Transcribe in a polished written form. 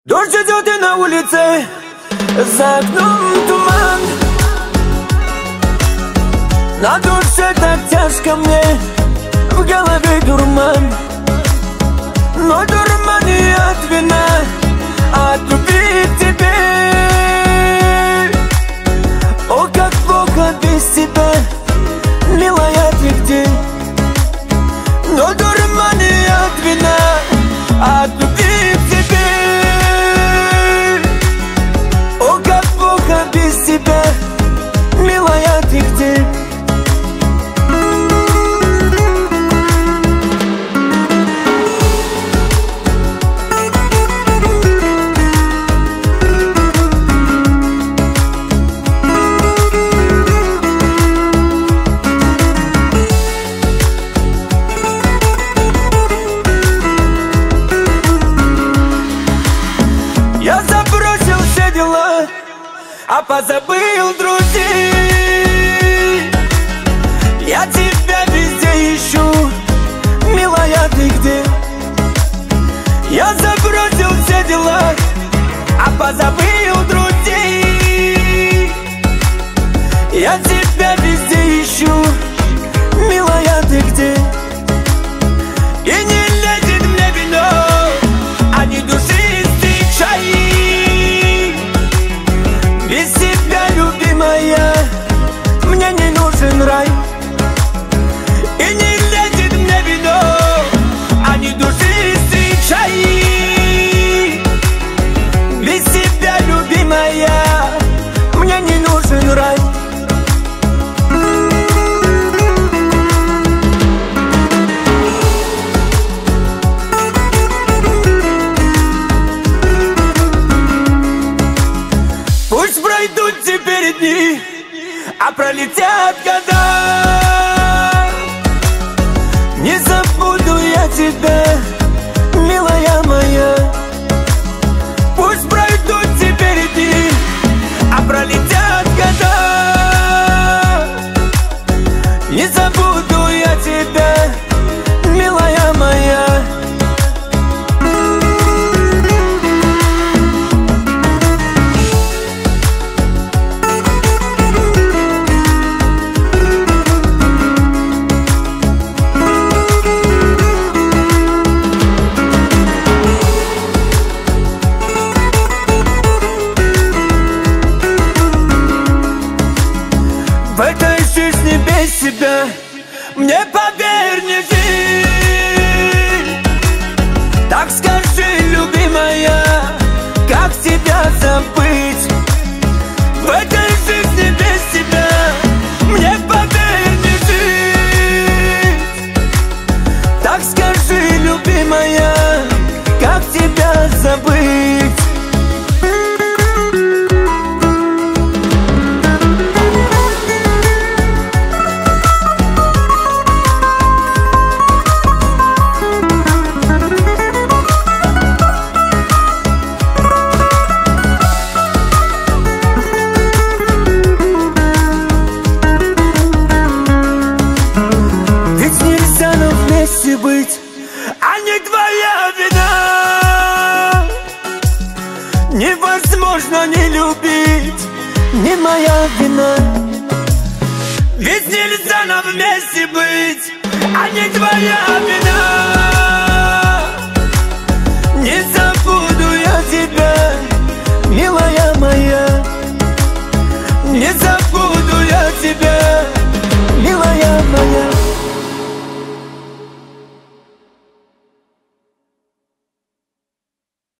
Дождь идет и на улице, за окном туман. На душе так тяжко мне, в голове дурман. Но дурман не от вина, а от любви к тебе. О, как плохо без тебя, милая, ты где? Но дурман не от вина, а от любви к тебе. О, как плохо без тебя, милая, ты где? Я забросил все дела, а позабыл друзей. Я тебя везде ищу, милая, ты где? Я забросил все дела, а позабыл друзей. Я тебя везде ищу, милая, ты где? И не лезет мне вино, а не душистый чай. Без тебя, любимая, мне не нужен рай. И не лезет мне вино, а не душистый чай. Без тебя, любимая, мне не нужен рай. Пусть пройдут теперь дни, а пролетят года. Не забуду я тебя, милая моя. Пусть пройдут теперь дни, а пролетят года. Не забуду я тебя, милая моя. В этой жизни без тебя мне, поверь, не жить. Так скажи, любимая, как тебя забыть? В этой жизни без тебя мне, поверь, не жить. Так скажи, любимая, как тебя забыть? Быть, а не твоя вина. Невозможно не любить, не моя вина. Ведь нельзя нам вместе быть, а не твоя вина.